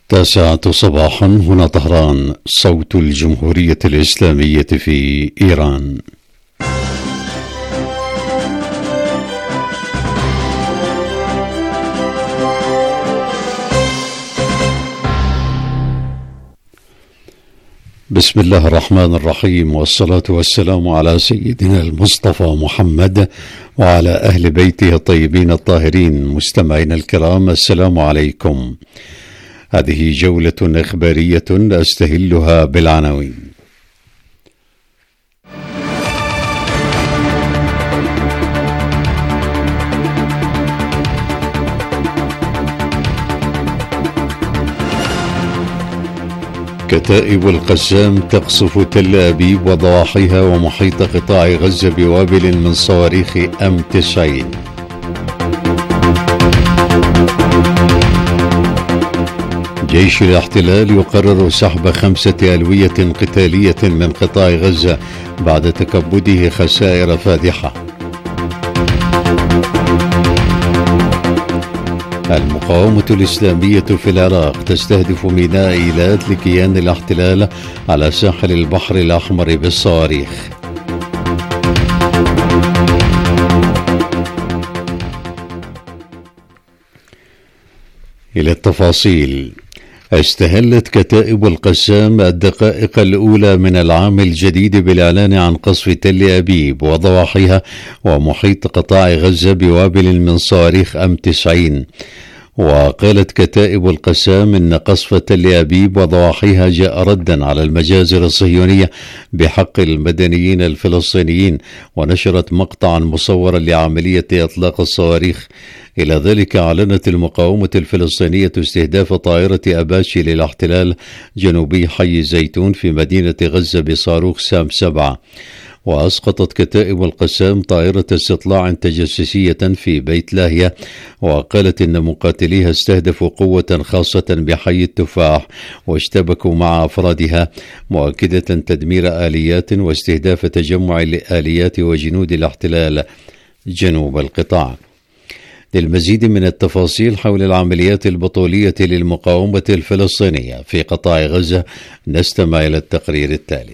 9 صباحا، هنا طهران، صوت الجمهورية الإسلامية في إيران. بسم الله الرحمن الرحيم، والصلاة والسلام على سيدنا المصطفى محمد وعلى أهل بيته الطيبين الطاهرين. مستمعينا الكرام، السلام عليكم. هذه جولة إخبارية أستهلها بالعناوين. كتائب القسام تقصف تل أبيب وضواحيها ومحيط قطاع غزة بوابل من صواريخ M90. جيش الاحتلال يقرر سحب 5 ألوية قتالية من قطاع غزة بعد تكبده خسائر فادحة. المقاومة الإسلامية في العراق تستهدف ميناء إيلات لكيان الاحتلال على ساحل البحر الأحمر بالصواريخ. إلى التفاصيل. استهلت كتائب القسام الدقائق الأولى من العام الجديد بالإعلان عن قصف تل أبيب وضواحيها ومحيط قطاع غزة بوابل من صواريخ M90. وقالت كتائب القسام إن قصف تل أبيب وضواحيها جاء ردا على المجازر الصهيونية بحق المدنيين الفلسطينيين، ونشرت مقطعا مصورا لعملية إطلاق الصواريخ. إلى ذلك أعلنت المقاومة الفلسطينية استهداف طائرة أباتشي للاحتلال جنوبي حي زيتون في مدينة غزة بصاروخ سام 7. وأسقطت كتائب القسام طائرة استطلاع تجسسية في بيت لاهية، وقالت إن مقاتليها استهدفوا قوة خاصة بحي التفاح واشتبكوا مع أفرادها، مؤكدة تدمير آليات واستهداف تجمع الآليات وجنود الاحتلال جنوب القطاع. للمزيد من التفاصيل حول العمليات البطولية للمقاومة الفلسطينية في قطاع غزة نستمع إلى التقرير التالي.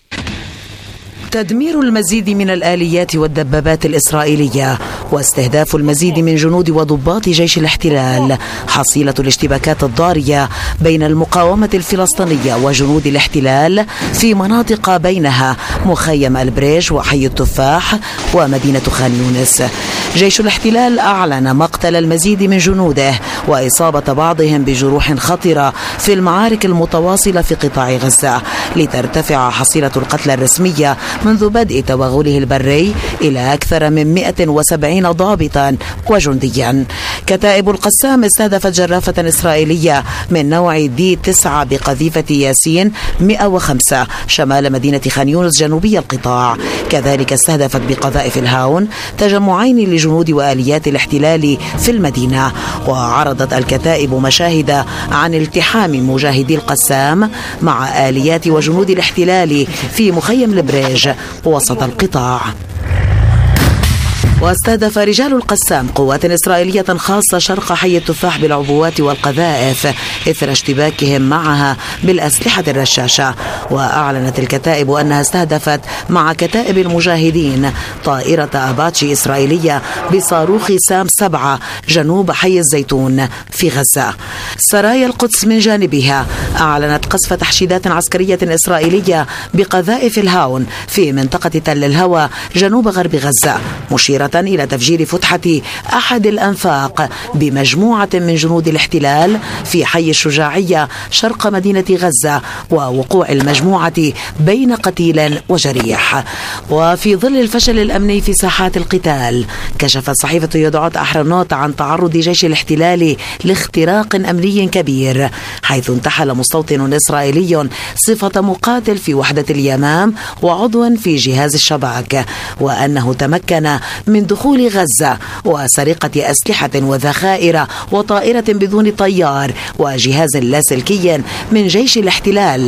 تدمير المزيد من الآليات والدبابات الإسرائيلية واستهداف المزيد من جنود وضباط جيش الاحتلال حصيلة الاشتباكات الضارية بين المقاومة الفلسطينية وجنود الاحتلال في مناطق بينها مخيم البريج وحي التفاح ومدينة خان يونس. جيش الاحتلال أعلن مقتل المزيد من جنوده وإصابة بعضهم بجروح خطرة في المعارك المتواصلة في قطاع غزة، لترتفع حصيلة القتلى الرسمية منذ بدء توغله البري إلى أكثر من 170 ضابطا وجنديا. كتائب القسام استهدفت جرافة إسرائيلية من نوع D9 بقذيفة ياسين 105 شمال مدينة خان يونس جنوبي القطاع. كذلك استهدفت بقذائف الهاون تجمعين لجنود وآليات الاحتلال في المدينة. وعرضت الكتائب مشاهد عن التحام مجاهدي القسام مع آليات وجنود الاحتلال في مخيم البريج وسط القطاع. واستهدف رجال القسام قوات إسرائيلية خاصة شرق حي التفاح بالعبوات والقذائف إثر اشتباكهم معها بالأسلحة الرشاشة. وأعلنت الكتائب أنها استهدفت مع كتائب المجاهدين طائرة أباتشي إسرائيلية بصاروخ سام 7 جنوب حي الزيتون في غزة. سرايا القدس من جانبها أعلنت قصف تحشيدات عسكرية إسرائيلية بقذائف الهاون في منطقة تل الهوى جنوب غرب غزة، مشيرة إلى تفجير فتحة أحد الأنفاق بمجموعة من جنود الاحتلال في حي الشجاعية شرق مدينة غزة، ووقوع المجموعة بين قتيل وجريح. وفي ظل الفشل الأمني في ساحات القتال، كشفت صحيفة يدعوت أحرنوت عن تعرض جيش الاحتلال لاختراق أمني كبير، حيث انتحل مستوطن إسرائيلي صفة مقاتل في وحدة اليمام وعضوا في جهاز الشباك، وأنه تمكن من دخول غزة وسرقة أسلحة وذخائر وطائرة بدون طيار وجهاز لاسلكي من جيش الاحتلال.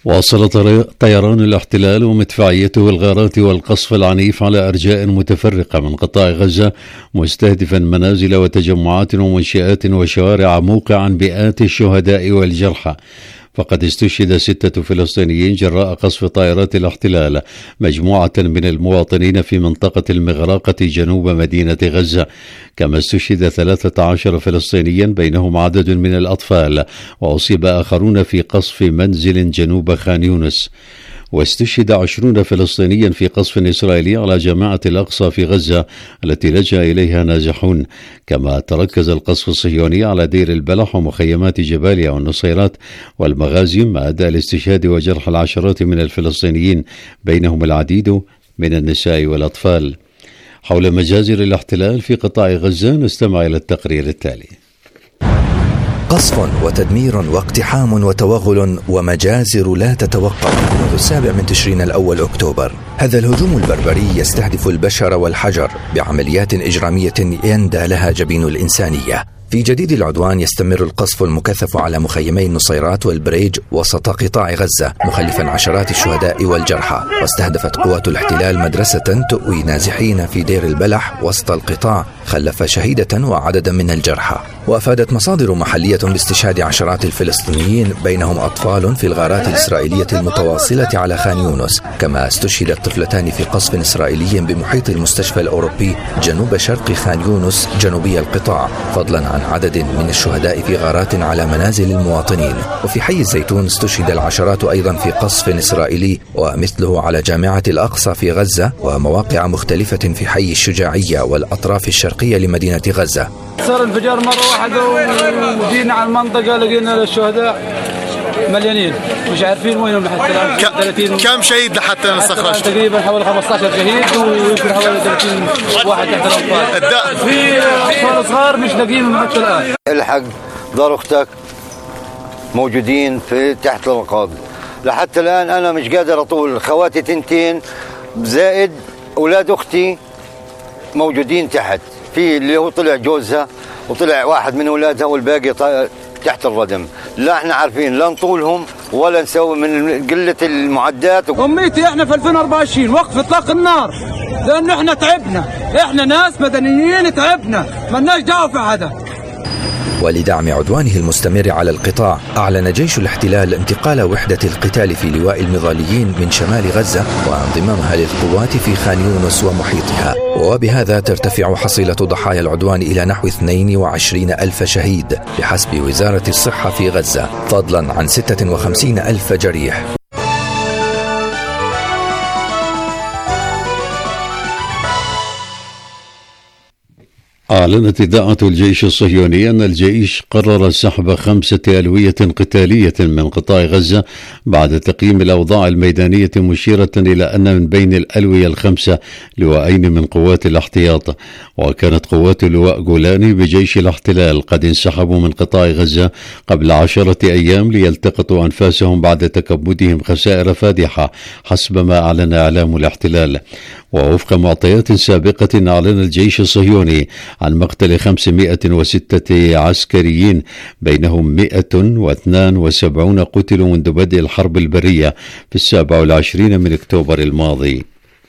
واصل طيران الاحتلال ومدفعيته الغارات والقصف العنيف على أرجاء متفرقة من قطاع غزة، مستهدفا منازل وتجمعات ومنشآت وشوارع، موقعا مئات الشهداء والجرحى. فقد استشهد 6 فلسطينيين جراء قصف طائرات الاحتلال مجموعة من المواطنين في منطقة المغراقة جنوب مدينة غزة، كما استشهد 13 فلسطينيا بينهم عدد من الأطفال، وأصيب آخرون في قصف منزل جنوب خان يونس. واستشهد 20 فلسطينيا في قصف إسرائيلي على جامعة الأقصى في غزة التي لجأ إليها نازحون. كما تركز القصف الصهيوني على دير البلح ومخيمات جباليا والنصيرات والمغازي، ما أدى لاستشهاد وجرح العشرات من الفلسطينيين بينهم العديد من النساء والأطفال. حول مجازر الاحتلال في قطاع غزة نستمع إلى التقرير التالي. قصف وتدمير واقتحام وتوغل ومجازر لا تتوقف منذ 7 تشرين الأول أكتوبر. هذا الهجوم البربري يستهدف البشر والحجر بعمليات إجرامية يندى لها جبين الإنسانية. في جديد العدوان يستمر القصف المكثف على مخيمي النصيرات والبريج وسط قطاع غزة، مخلفا عشرات الشهداء والجرحى. واستهدفت قوات الاحتلال مدرسة تؤوي نازحين في دير البلح وسط القطاع، خلف شهيدة وعددا من الجرحى. وأفادت مصادر محلية باستشهاد عشرات الفلسطينيين بينهم أطفال في الغارات الإسرائيلية المتواصلة على خان يونس. كما استشهدت طفلتان في قصف إسرائيلي بمحيط المستشفى الأوروبي جنوب شرق خان يونس جنوبي القطاع، فضلا عن عدد من الشهداء في غارات على منازل المواطنين. وفي حي الزيتون استشهد العشرات أيضا في قصف إسرائيلي، ومثله على جامعة الأقصى في غزة ومواقع مختلفة في حي الشجاعية والأطراف الشرقية لمدينة غزة. صار انفجار مرة واحدة وجينا على المنطقة لقينا الشهداء مليانين، مش عارفين وينهم حتى الآن. كم شهيد لحتى نستخرج؟ تقريبا حوالي 15 شهيد ويمكن حوالي 30 واحد تحت الأطفال. في أطفال صغار مش لاقيينهم حتى الآن. الحق دار أختك موجودين في تحت الأنقاض لحتى الآن. أنا مش قادر أطول، خواتي 2 زائد أولاد أختي موجودين تحت، في اللي هو طلع جوزها وطلع واحد من أولادها والباقي تحت الردم. لا احنا عارفين لا نطولهم ولا نسوي من قلة المعدات. أميتي احنا في 2024 وقف إطلاق النار، لأنه احنا تعبنا، احنا ناس مدنيين تعبنا، مالناش دعوة في هذا. ولدعم عدوانه المستمر على القطاع، أعلن جيش الاحتلال انتقال وحدة القتال في لواء المظاليين من شمال غزة وانضمامها للقوات في خان يونس ومحيطها. وبهذا ترتفع حصيلة ضحايا العدوان إلى نحو 22,000 شهيد بحسب وزارة الصحة في غزة، فضلا عن 56,000 جريح. أعلنت إذاعة الجيش الصهيوني أن الجيش قرر سحب 5 ألوية قتالية من قطاع غزة بعد تقييم الأوضاع الميدانية، مشيرة إلى أن من بين الألوية ال5 لواءين من قوات الاحتياط. وكانت قوات لواء جولاني بجيش الاحتلال قد انسحبوا من قطاع غزة قبل 10 أيام ليلتقطوا أنفاسهم بعد تكبدهم خسائر فادحة حسب ما أعلن إعلام الاحتلال. ووفق معطيات سابقة أعلن الجيش الصهيوني عن مقتل 506 عسكريين، بينهم 172 قتلوا منذ بدء الحرب البرية في 27 من أكتوبر الماضي.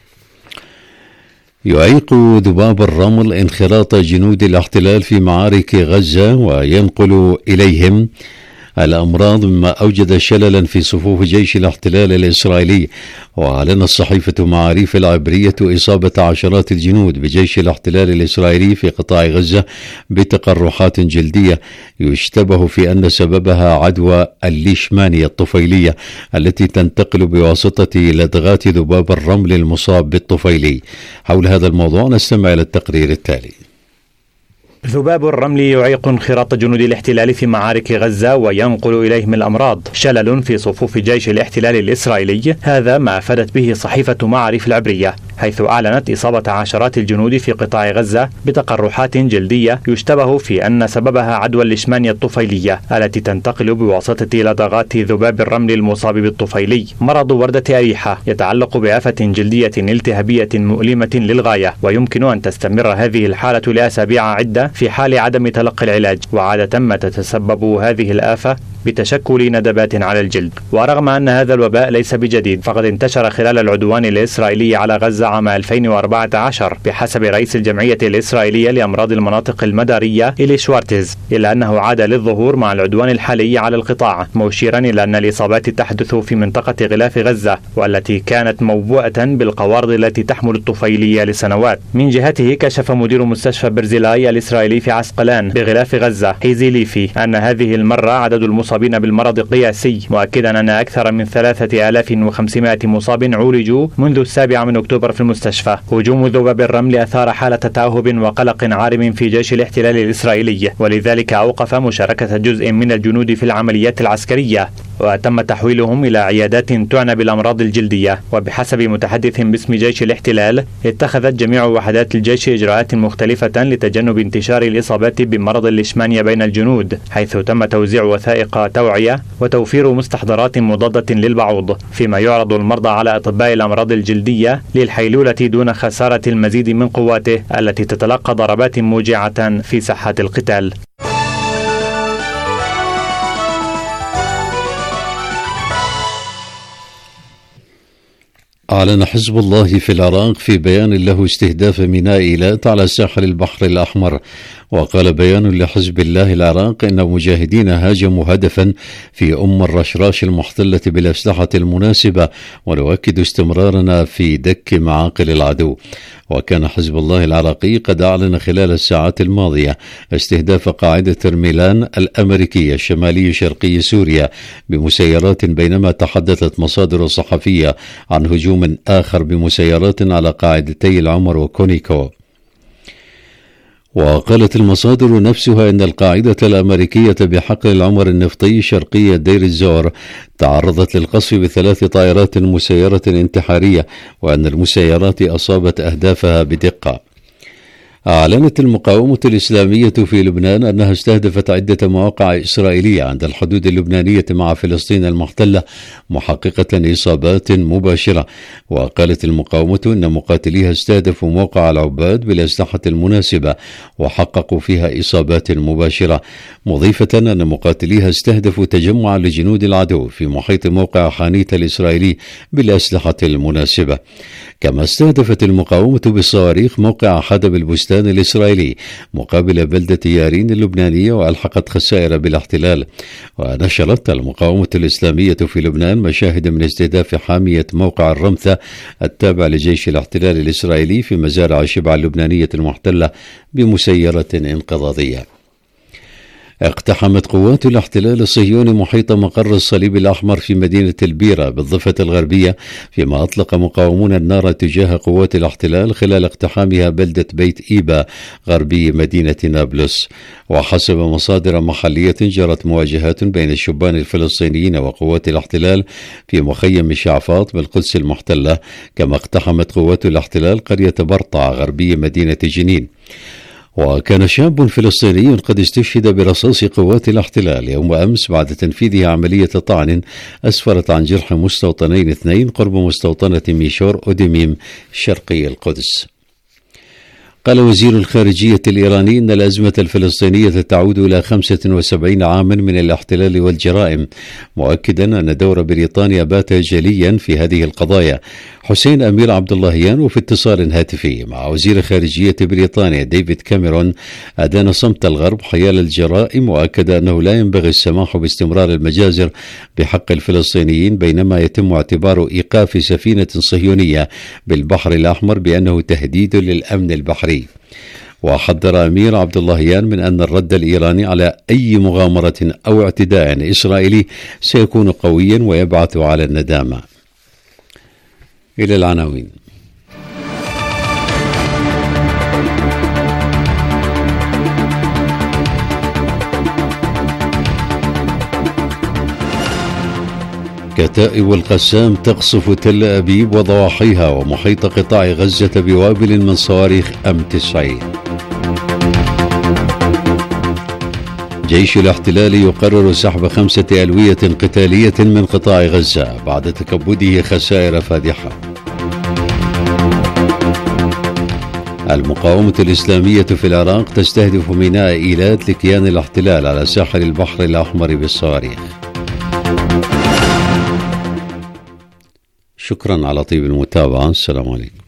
يعيق ذباب الرمل انخراط جنود الاحتلال في معارك غزة وينقل إليهم الأمراض، مما أوجد شللا في صفوف جيش الاحتلال الإسرائيلي. وأعلن الصحيفة معاريف العبرية إصابة عشرات الجنود بجيش الاحتلال الإسرائيلي في قطاع غزة بتقرحات جلدية يشتبه في أن سببها عدوى الليشمانية الطفيلية التي تنتقل بواسطة لدغات ذباب الرمل المصاب بالطفيلي. حول هذا الموضوع نستمع إلى التقرير التالي. ذباب الرمل يعيق انخراط جنود الاحتلال في معارك غزة وينقل إليهم الأمراض، شلل في صفوف جيش الاحتلال الإسرائيلي. هذا ما أفادت به صحيفة معاريف العبرية، حيث أعلنت إصابة عشرات الجنود في قطاع غزة بتقرحات جلدية يشتبه في أن سببها عدوى الليشمانية الطفيلية التي تنتقل بواسطة لدغات ذباب الرمل المصاب بالطفيلي. مرض وردة أريحة يتعلق بآفة جلدية التهابية مؤلمة للغاية، ويمكن أن تستمر هذه الحالة لأسابيع عدة في حال عدم تلقي العلاج. وعادة ما تتسبب هذه الآفة بتشكل ندبات على الجلد. ورغم أن هذا الوباء ليس بجديد فقد انتشر خلال العدوان الإسرائيلي على غزة عام 2014 بحسب رئيس الجمعية الإسرائيلية لأمراض المناطق المدارية إلي شوارتز، إلا أنه عاد للظهور مع العدوان الحالي على القطاع، مشيرا إلى أن الإصابات تحدث في منطقة غلاف غزة والتي كانت موبوءة بالقوارض التي تحمل الطفيلية لسنوات. من جهته كشف مدير مستشفى برزيلاي الإسرائيلي في عسقلان بغلاف غزة حيزي ليفي أن هذه المرة عدد المصابين بالمرض قياسي، مؤكدا أن أكثر من 3500 مصاب عولجوا منذ 7 أكتوبر في المستشفى. هجوم ذباب الرمل أثار حالة تأهب وقلق عارم في جيش الاحتلال الإسرائيلي، ولذلك أوقف مشاركة جزء من الجنود في العمليات العسكرية وتم تحويلهم إلى عيادات تعنى بالأمراض الجلدية. وبحسب متحدث باسم جيش الاحتلال اتخذت جميع وحدات الجيش إجراءات مختلفة لتجنب انتشار الإصابات بمرض الليشمانيا بين الجنود، حيث تم توزيع وثائق توعية وتوفير مستحضرات مضادة للبعوض، فيما يعرض المرضى على أطباء الأمراض الجلدية للحيلولة دون خسارة المزيد من قواته التي تتلقى ضربات موجعة في ساحات القتال. أعلن حزب الله في العراق في بيان له استهداف ميناء إيلات على ساحل البحر الأحمر. وقال بيان لحزب الله العراق إن مجاهدين هاجموا هدفا في الرشراش المحتلة بالأسلحة المناسبة، ونؤكد استمرارنا في دك معاقل العدو. وكان حزب الله العراقي قد أعلن خلال الساعات الماضية استهداف قاعدة ترميلان الأمريكية الشمالي شرقي سوريا بمسيرات، بينما تحدثت مصادر صحفية عن هجوم آخر بمسيرات على قاعدتي العمر وكونيكو. وقالت المصادر نفسها إن القاعدة الأمريكية بحقل العمر النفطي شرقية دير الزور تعرضت للقصف ب3 طائرات مسيرة انتحارية، وأن المسيرات أصابت أهدافها بدقة. أعلنت المقاومة الإسلامية في لبنان أنها استهدفت عدة مواقع إسرائيلية عند الحدود اللبنانية مع فلسطين المحتلة، محققة إصابات مباشرة. وقالت المقاومة أن مقاتليها استهدفوا موقع العباد بالأسلحة المناسبة وحققوا فيها إصابات مباشرة، مضيفة أن مقاتليها استهدفوا تجمع لجنود العدو في محيط موقع حانيت الإسرائيلي بالأسلحة المناسبة. كما استهدفت المقاومة بالصواريخ موقع حدب البستان الإسرائيلي مقابل بلدة يارين اللبنانية، وألحقت خسائر بالاحتلال. ونشرت المقاومة الإسلامية في لبنان مشاهد من استهداف حامية موقع الرمثة التابع لجيش الاحتلال الإسرائيلي في مزارع شبع اللبنانية المحتلة بمسيرة انقضاضية. اقتحمت قوات الاحتلال الصهيوني محيط مقر الصليب الأحمر في مدينة البيرة بالضفة الغربية، فيما أطلق مقاومون النار تجاه قوات الاحتلال خلال اقتحامها بلدة بيت إيبا غربي مدينة نابلس. وحسب مصادر محلية جرت مواجهات بين الشبان الفلسطينيين وقوات الاحتلال في مخيم شعفاط بالقدس المحتلة، كما اقتحمت قوات الاحتلال قرية برطع غربي مدينة جنين. وكان شاب فلسطيني قد استشهد برصاص قوات الاحتلال يوم أمس بعد تنفيذه عملية طعن أسفرت عن جرح مستوطنين 2 قرب مستوطنة ميشور أوديميم شرقي القدس. قال وزير الخارجية الإيراني أن الأزمة الفلسطينية تعود إلى 75 عاما من الاحتلال والجرائم، مؤكدا أن دور بريطانيا بات جليا في هذه القضايا. حسين أمير عبد اللهيان وفي اتصال هاتفي مع وزير خارجية بريطانيا ديفيد كاميرون أدان صمت الغرب حيال الجرائم، وأكد أنه لا ينبغي السماح باستمرار المجازر بحق الفلسطينيين، بينما يتم اعتبار إيقاف سفينة صهيونية بالبحر الأحمر بأنه تهديد للأمن البحري. وحذر أمير عبد اللهيان من أن الرد الإيراني على أي مغامرة أو اعتداء إسرائيلي سيكون قويا ويبعث على الندامة. إلى العناوين. كتائب القسام تقصف تل أبيب وضواحيها ومحيط قطاع غزة بوابل من صواريخ M90. جيش الاحتلال يقرر سحب 5 ألوية قتالية من قطاع غزة بعد تكبده خسائر فادحة. المقاومة الإسلامية في العراق تستهدف ميناء إيلات لكيان الاحتلال على ساحل البحر الأحمر بالصواريخ. شكرا على طيب المتابعة. السلام عليكم.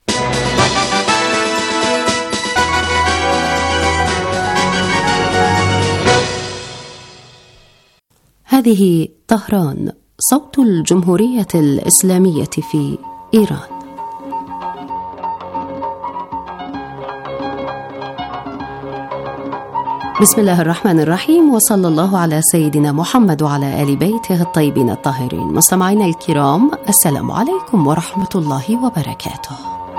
هذه طهران، صوت الجمهورية الإسلامية في إيران. بسم الله الرحمن الرحيم، وصلى الله على سيدنا محمد وعلى آل بيته الطيبين الطاهرين. مستمعينا الكرام، السلام عليكم ورحمة الله وبركاته.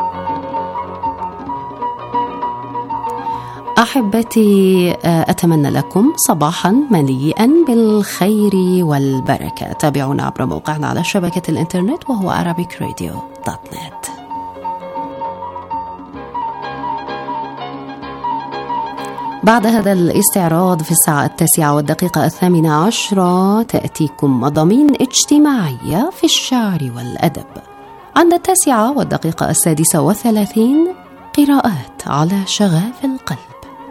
أحبتي، أتمنى لكم صباحا مليئا بالخير والبركة. تابعونا عبر موقعنا على شبكة الإنترنت وهو arabicradio.net. بعد هذا الاستعراض في الساعة 9:18 تأتيكم مضامين اجتماعية في الشعر والأدب. عند 9:36 قراءات على شغاف القلب.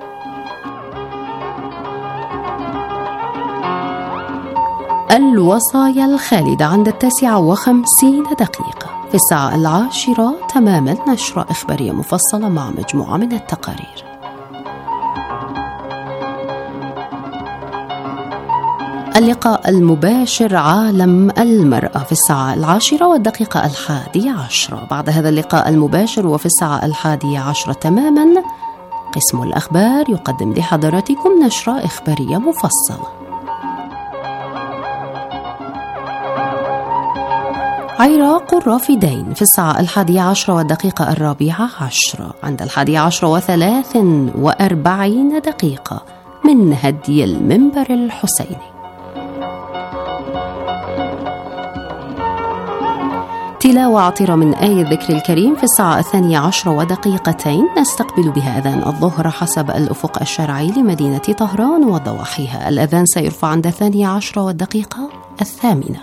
الوصايا الخالدة عند 9:50. في الساعة 10 تماما نشرة إخبارية مفصلة مع مجموعة من التقارير. اللقاء المباشر عالم المرأة في الساعة 10:11. بعد هذا اللقاء المباشر وفي الساعة 11 تماما قسم الأخبار يقدم لحضراتكم نشرة إخبارية مفصلة. عراق الرافدين في الساعة 11:14. عند 11:43 من هدي المنبر الحسيني. تلاوة عطرة من آية الذكر الكريم في الساعة 12:02 نستقبل بها أذان الظهر حسب الأفق الشرعي لمدينة طهران وضواحيها. الأذان سيرفع عند 12:08.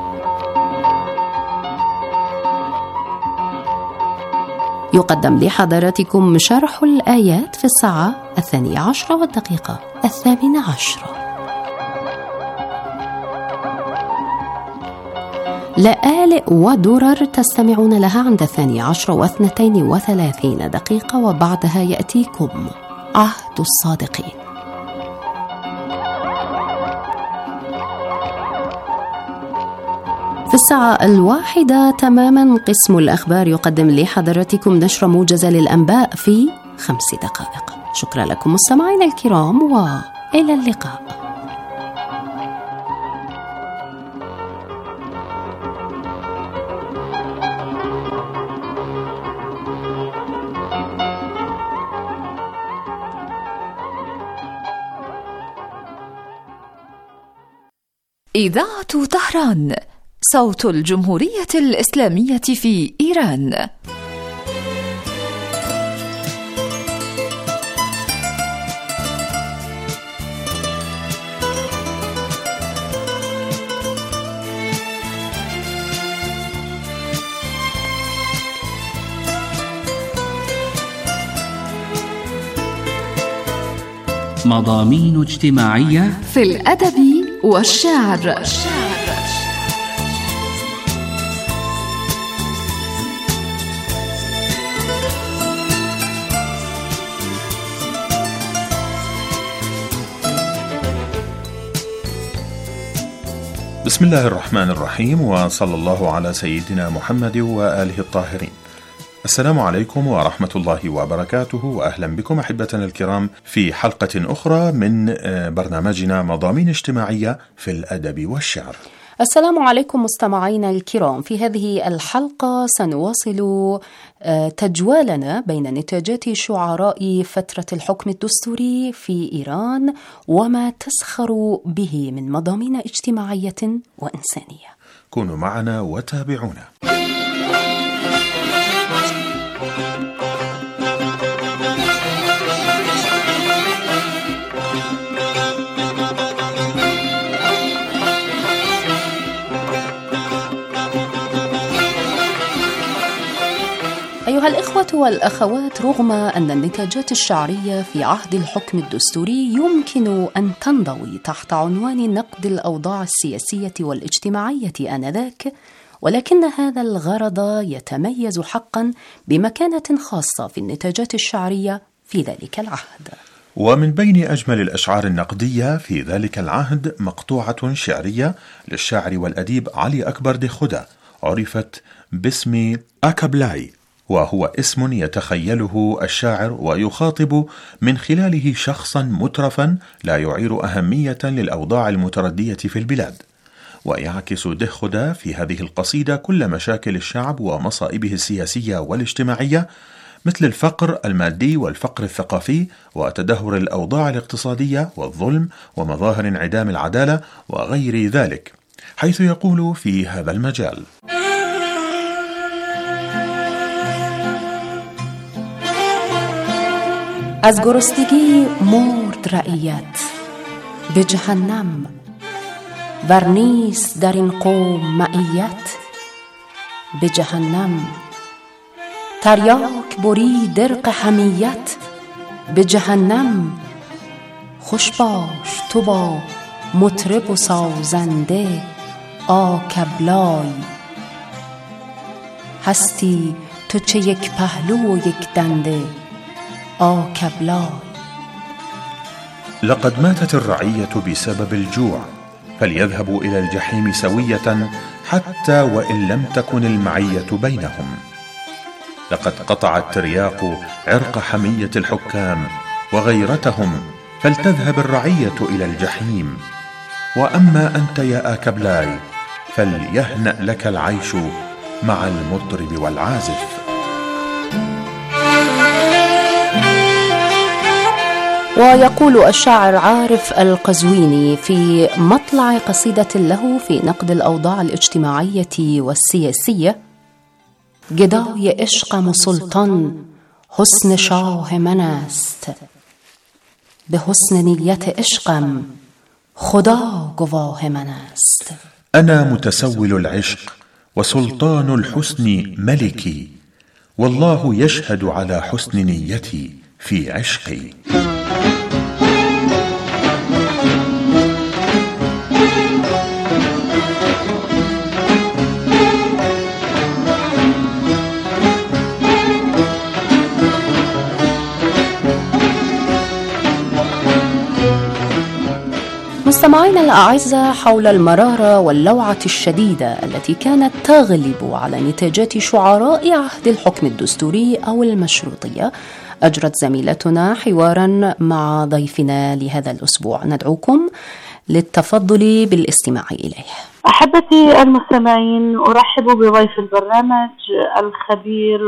يقدم لحضراتكم شرح الآيات في الساعة 12:18. لآلئ ودرر تستمعون لها عند 12:32. وبعدها يأتيكم عهد الصادقين. في الساعة 1 تماما قسم الأخبار يقدم لحضراتكم نشرة موجزة للأنباء في 5 دقائق. شكرا لكم مستمعينا الكرام، وإلى اللقاء. إذاعة طهران، صوت الجمهورية الإسلامية في إيران. مضامين اجتماعية في الأدب والشعر. بسم الله الرحمن الرحيم، وصلى الله على سيدنا محمد وآله الطاهرين. السلام عليكم ورحمة الله وبركاته، وأهلا بكم أحبتنا الكرام في حلقة أخرى من برنامجنا مضامين اجتماعية في الأدب والشعر. السلام عليكم مستمعينا الكرام. في هذه الحلقة سنواصل تجوالنا بين نتاجات شعراء فترة الحكم الدستوري في إيران وما تسخر به من مضامين اجتماعية وإنسانية. كونوا معنا وتابعونا. أيها الإخوة والأخوات، رغم أن النتاجات الشعرية في عهد الحكم الدستوري يمكن أن تنضوي تحت عنوان نقد الأوضاع السياسية والاجتماعية آنذاك، ولكن هذا الغرض يتميز حقا بمكانة خاصة في النتاجات الشعرية في ذلك العهد. ومن بين أجمل الأشعار النقدية في ذلك العهد مقطوعة شعرية للشاعر والأديب علي أكبر دخودة، عرفت باسم أكابلاي، وهو اسم يتخيله الشاعر ويخاطب من خلاله شخصا مترفا لا يعير أهمية للأوضاع المتردية في البلاد. ويعكس دخودة في هذه القصيدة كل مشاكل الشعب ومصائبه السياسية والاجتماعية، مثل الفقر المادي والفقر الثقافي وتدهور الأوضاع الاقتصادية والظلم ومظاهر انعدام العدالة وغير ذلك، حيث يقول في هذا المجال: از گرسنگی مرد رعیت به جهنم، ور نیست در این قوم معیت به جهنم. تریاک بری درق حمیت به جهنم. خوش باش تو با مطرب و سازنده آکبلای، هستی تو چه یک پهلو و یک دنده آکبلای. لقد ماتت الرعية بسبب الجوع، فليذهبوا إلى الجحيم سوية حتى وإن لم تكن المعية بينهم. لقد قطع الترياق عرق حمية الحكام وغيرتهم، فلتذهب الرعية إلى الجحيم. وأما أنت يا آكبلاي فليهنأ لك العيش مع المطرب والعازف. ويقول الشاعر عارف القزويني في مطلع قصيدة له في نقد الأوضاع الاجتماعية والسياسية: گدای عشقم و سلطان حسن شاه من است، به حسن نیت عشقم خدا گواه من است. أنا متسول العشق وسلطان الحسن ملكي، والله يشهد على حسن نيتي في عشقي. مستمعينا الأعزاء، حول المرارة واللوعة الشديدة التي كانت تغلب على نتاجات شعراء عهد الحكم الدستوري أو المشروطية، أجرت زميلتنا حوارا مع ضيفنا لهذا الأسبوع، ندعوكم للتفضل بالاستماع إليه. أحبتي المستمعين، أرحب بضيف البرنامج الخبير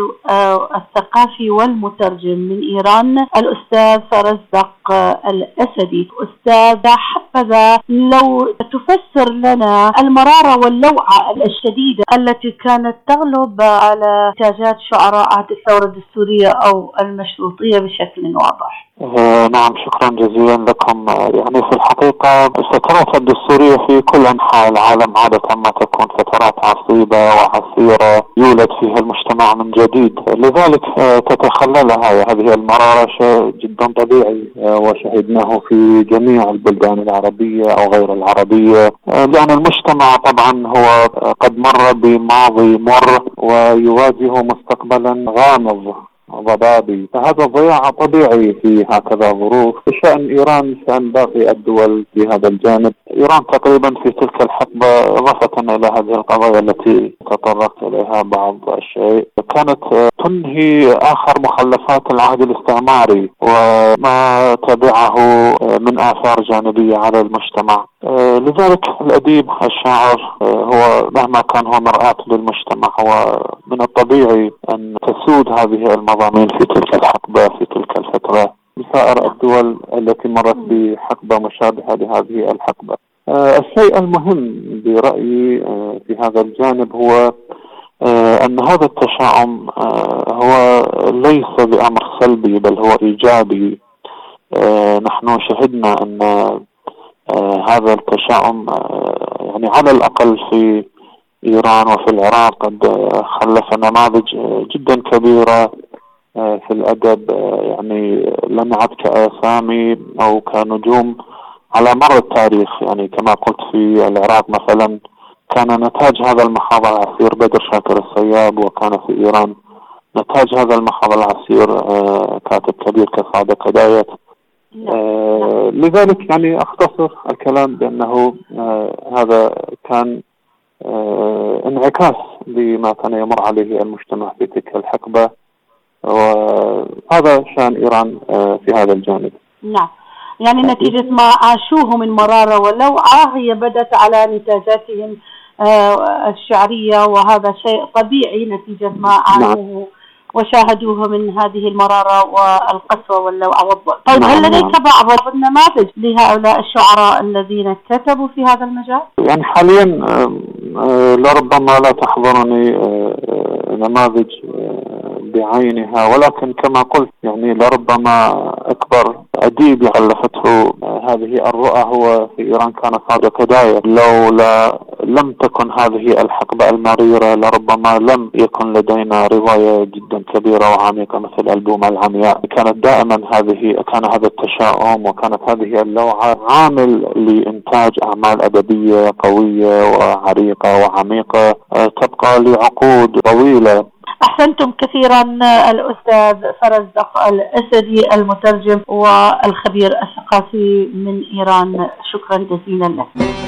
الثقافي والمترجم من إيران الأستاذ رزق الأسدي. أستاذ، حبذا لو تفسر لنا المرارة واللوعة الشديدة التي كانت تغلب على نتاجات شعراء عهد الثورة الدستورية أو المشروطية بشكل واضح. نعم، شكرا جزيلا لكم. يعني في الحقيقة الفترات الدستورية في كل أنحاء العالم عادة ما تكون فترات عصيبة وعسيرة يولد فيها المجتمع من جديد، لذلك تتخللها هذه المرارة شيء جدا طبيعي، وشهدناه في جميع البلدان العربية أو غير العربية، لأن المجتمع طبعا هو قد مر بماضي مر ويواجه مستقبلا غامض ضبابي، فهذا ضياع طبيعي في هكذا ظروف. بشأن إيران، شأن باقي الدول في هذا الجانب، إيران تقريبا في تلك الحقبة إضافة إلى هذه القضايا التي تطرقت إليها بعض الشيء، كانت تنهي آخر مخلفات العهد الاستعماري وما تبعه من آثار جانبية على المجتمع. لذلك الأديب الشاعر هو مهما كان هو مرآة للمجتمع، هو من الطبيعي أن تسود هذه المضامين في تلك الحقبة في تلك الفترة بسائر الدول التي مرت بحقبة مشابهة لهذه الحقبة. الشيء المهم برأيي في هذا الجانب هو أن هذا التشاؤم هو ليس بأمر سلبي بل هو إيجابي. نحن شهدنا أن هذا التشاؤم يعني على الأقل في إيران وفي العراق قد خلف نماذج جدا كبيرة في الأدب، يعني لمعت كأسامي أو كنجوم على مر التاريخ. يعني كما قلت في العراق مثلا كان نتاج هذا المخاض العسير بدر شاكر الصياب، وكان في إيران نتاج هذا المخاض العسير كاتب كبير كسعد كدايت. لذلك يعني أختصر الكلام بأنه هذا كان انعكاس لما كان يمر عليه المجتمع في تلك الحقبة، وهذا شأن إيران في هذا الجانب. نعم، يعني نتيجة ما عاشوه من مرارة ولوعة هي بدت على نتاجاتهم الشعرية، وهذا شيء طبيعي نتيجة ما عانوه وشاهدوه من هذه المرارة والقسوة واللوعة والضوء. طيب هل لديك بعض النماذج لهؤلاء الشعراء الذين كتبوا في هذا المجال؟ يعني حاليا لربما لا تحضرني نماذج بعينها، ولكن كما قلت يعني لربما أكبر أديب غلفته هذه الرؤى هو في إيران كان سعد كدايت. لولا لم تكن هذه الحقبة المريرة لربما لم يكن لدينا رواية جدا كبيرة وعميقة مثل ألبوم العمياء. كان هذا التشاؤم وكانت هذه اللوعة عامل لإنتاج أعمال أدبية قوية وعريقة وعميقة تبقى لعقود طويلة. أحسنتم كثيرا الأستاذ فرزدق الأسدي المترجم والخبير الثقافي من إيران، شكرا جزيلا لك.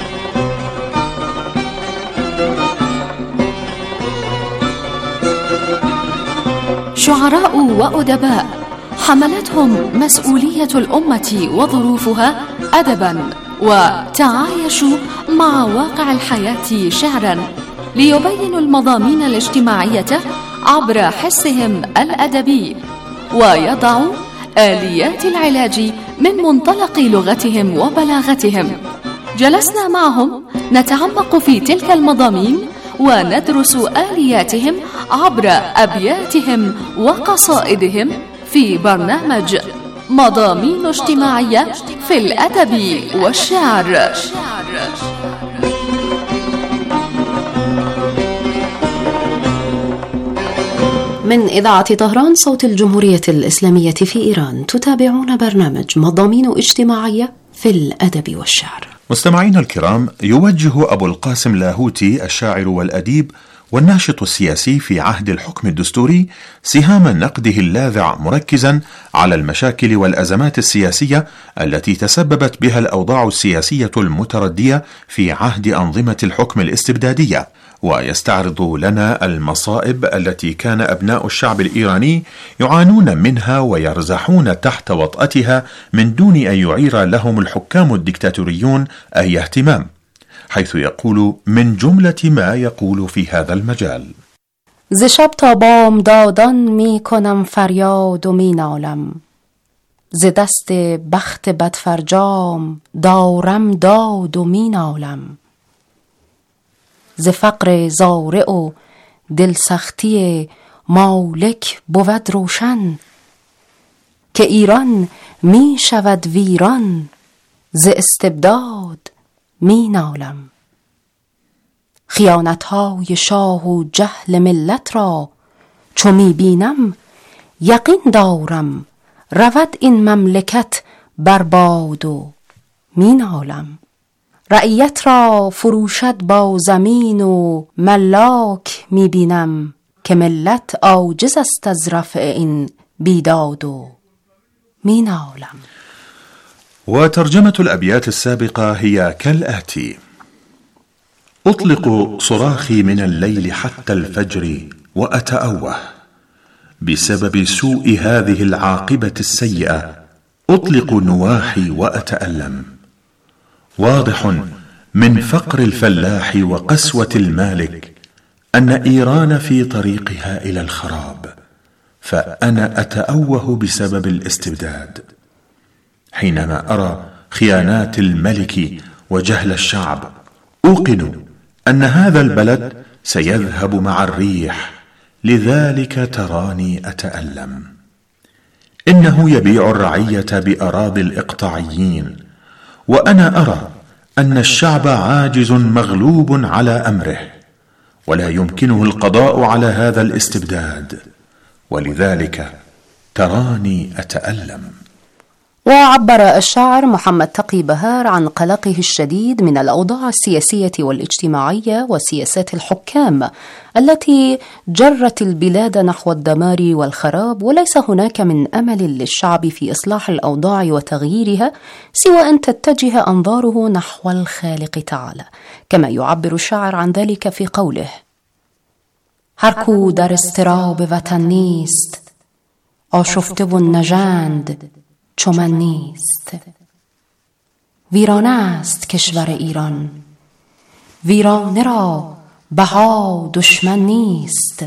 شعراء وأدباء حملتهم مسؤولية الأمة وظروفها أدبا، وتعايشوا مع واقع الحياة شعرا ليبينوا المضامين الاجتماعية عبر حسهم الأدبي، ويضعوا آليات العلاج من منطلق لغتهم وبلاغتهم. جلسنا معهم نتعمق في تلك المضامين وندرس آلياتهم عبر أبياتهم وقصائدهم في برنامج مضامين اجتماعية في الأدب والشعر. من إذاعة طهران صوت الجمهورية الإسلامية في إيران تتابعون برنامج مضامين اجتماعية في الأدب والشعر. مستمعينا الكرام، يوجه أبو القاسم لاهوتي الشاعر والأديب والناشط السياسي في عهد الحكم الدستوري سهام نقده اللاذع مركزا على المشاكل والأزمات السياسية التي تسببت بها الأوضاع السياسية المتردية في عهد أنظمة الحكم الاستبدادية، ويستعرض لنا المصائب التي كان أبناء الشعب الإيراني يعانون منها ويرزحون تحت وطأتها من دون أن يعير لهم الحكام الدكتاتوريون أي اهتمام، حيث يقول من جملة ما يقول في هذا المجال: ز شب تا بام دادان می کنم فریاد و می نالم، ز دست بخت بدفرجام دارم داد و می نالم، ز فقر زارع و دل سختی مالک بود روشن، که ایران می شود ویران ز استبداد می نالم. خیانت‌های شاه و جهل ملت را چو می بینم یقین دارم رود این مملکت برباد و می نالم. رعیت را فروشد با زمین و ملاک می بینم، که ملت عاجز است از رفع این بیداد و می نالم. وترجمة الأبيات السابقة هي كالآتي: أطلق صراخي من الليل حتى الفجر وأتأوه، بسبب سوء هذه العاقبة السيئة أطلق نواحي وأتألم. واضح من فقر الفلاح وقسوة المالك أن إيران في طريقها إلى الخراب، فأنا أتأوه بسبب الاستبداد. حينما أرى خيانات الملك وجهل الشعب أوقن أن هذا البلد سيذهب مع الريح، لذلك تراني أتألم. إنه يبيع الرعية بأراضي الإقطاعيين، وأنا أرى أن الشعب عاجز مغلوب على أمره، ولا يمكنه القضاء على هذا الاستبداد، ولذلك تراني أتألم. وعبر الشاعر محمد تقي بهار عن قلقه الشديد من الأوضاع السياسية والاجتماعية وسياسات الحكام التي جرت البلاد نحو الدمار والخراب، وليس هناك من أمل للشعب في إصلاح الأوضاع وتغييرها سوى أن تتجه أنظاره نحو الخالق تعالى، كما يعبر الشاعر عن ذلك في قوله: هرکو در استراب وطن نیست، آشفته و نژند چو من نیست. ویرانه است کشور ایران، ویرانه را بها دشمن نیست.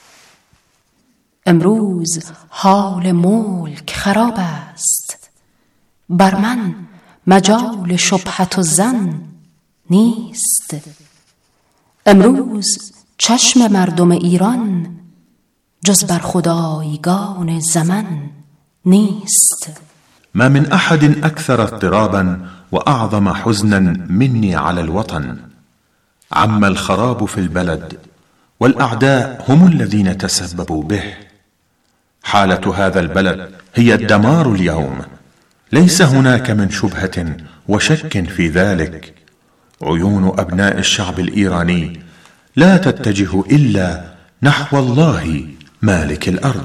امروز حال ملک خراب است، بر من مجال شبهت و ظن نیست. امروز چشم مردم ایران جز بر خدایگان زمن نیست. ما من أحد أكثر اضطرابا وأعظم حزنا مني على الوطن. عم الخراب في البلد والأعداء هم الذين تسببوا به. حالة هذا البلد هي الدمار اليوم، ليس هناك من شبهة وشك في ذلك. عيون أبناء الشعب الإيراني لا تتجه إلا نحو الله مالك الأرض.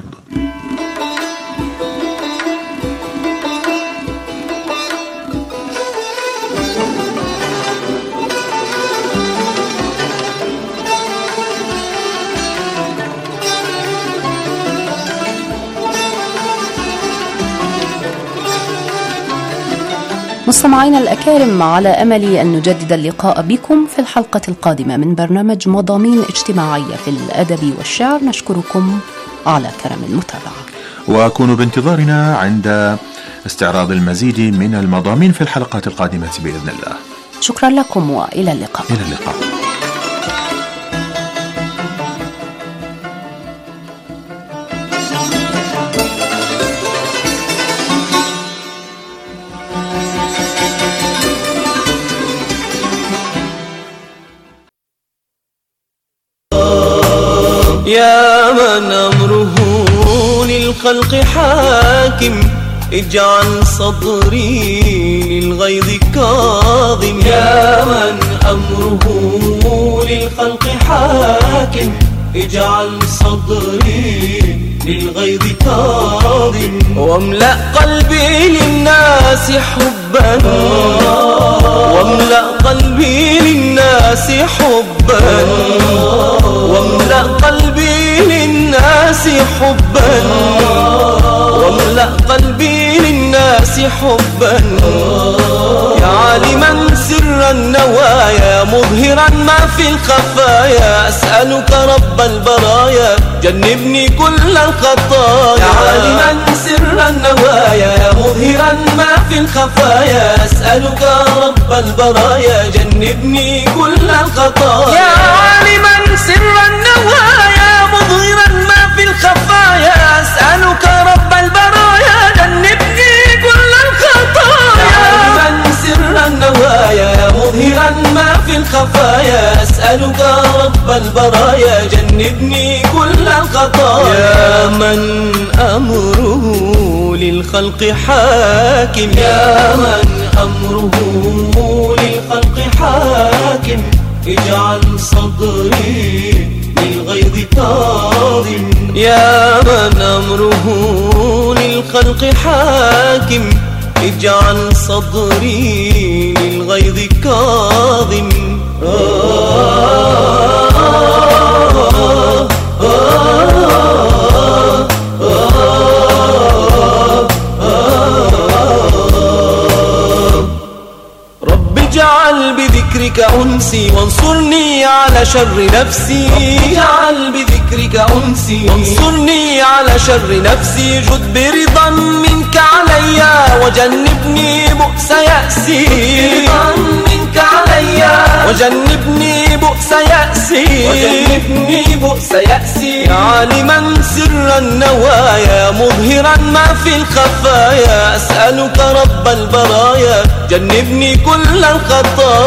مستمعينا الأكارم، على أمل أن نجدد اللقاء بكم في الحلقة القادمة من برنامج مضامين اجتماعية في الأدب والشعر. نشكركم على كرم المتابعة، وكونوا بانتظارنا عند استعراض المزيد من المضامين في الحلقات القادمة بإذن الله. شكرا لكم وإلى اللقاء. إلى اللقاء. يا من أمره للخلق حاكم، اجعل صدري للغيظ كاظم. يا من أمره للخلق حاكم، اجعل صدري للغيظ كاظم. واملأ قلبي للناس حبا، واملأ قلبي للناس حبا، واملأ قلبي للناس حبا، واملأ قلبي للناس حبا. يا عالما سر النوايا، مظهرا ما في الخفايا، أسألك رب البرايا جنبني كل الخطايا. يا عالما سر النوايا، مظهرا ما في الخفايا، أسألك رب البرايا جنبني كل الخطايا. يا عالما سر النوايا، مظهرا ما في الخفايا، أسألك رب البرايا جنبني كل الخطايا. يا عالما سر النوايا، مظهرا ما في الخفايا، أسألك رب البرايا جنبني كل الخطايا. يا من أمره للخلق حاكم، يا من أمره للخلق حاكم، اجعل صدري للغيظ كاظم. يا من أمره للخلق حاكم، اجعل صدري للغيظ كاظم. رب اجعل بذكرك أنسي، وانصرني على شر نفسي. اجعل بذكرك أنسي، وانصرني على شر نفسي. جد برضا منك علي، وجنبني بؤس يأسي. برضا منك علي، وجنبني بؤس يأسي. وجنبني بؤس يأسي. يا عالما سر النوايا، مظهرا ما في الخفايا، أسألك رب البرايا جنبني كل الخطايا.